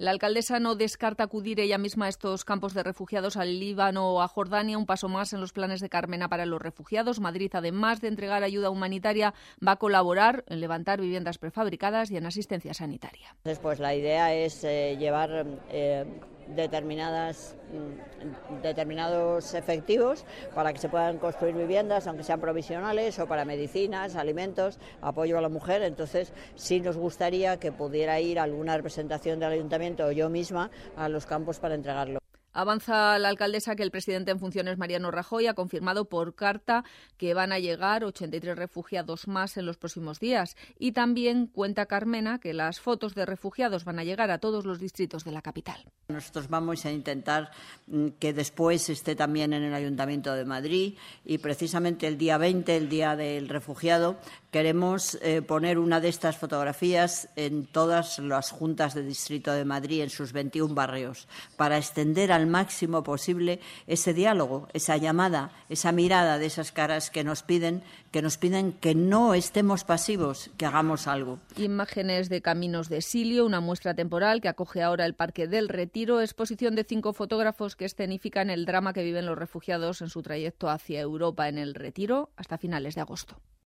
La alcaldesa no descarta acudir ella misma a estos campos de refugiados al Líbano o a Jordania, un paso más en los planes de Carmena para los refugiados. Madrid, además de entregar ayuda humanitaria, va a colaborar en levantar viviendas prefabricadas y en asistencia sanitaria. Pues la idea es llevar determinados efectivos para que se puedan construir viviendas, aunque sean provisionales, o para medicinas, alimentos, apoyo a la mujer. Entonces sí nos gustaría que pudiera ir alguna representación del ayuntamiento o yo misma a los campos para entregarlo. Avanza la alcaldesa que el presidente en funciones, Mariano Rajoy, ha confirmado por carta que van a llegar 83 refugiados más en los próximos días. Y también cuenta Carmena que las fotos de refugiados van a llegar a todos los distritos de la capital. Nosotros vamos a intentar que después esté también en el Ayuntamiento de Madrid y precisamente el día 20, el Día del Refugiado, queremos poner una de estas fotografías en todas las juntas de distrito de Madrid, en sus 21 barrios, para extender al máximo posible ese diálogo, esa llamada, esa mirada de esas caras que nos piden que no estemos pasivos, que hagamos algo. Imágenes de caminos de exilio, una muestra temporal que acoge ahora el Parque del Retiro, exposición de 5 fotógrafos que escenifican el drama que viven los refugiados en su trayecto hacia Europa en el Retiro hasta finales de agosto.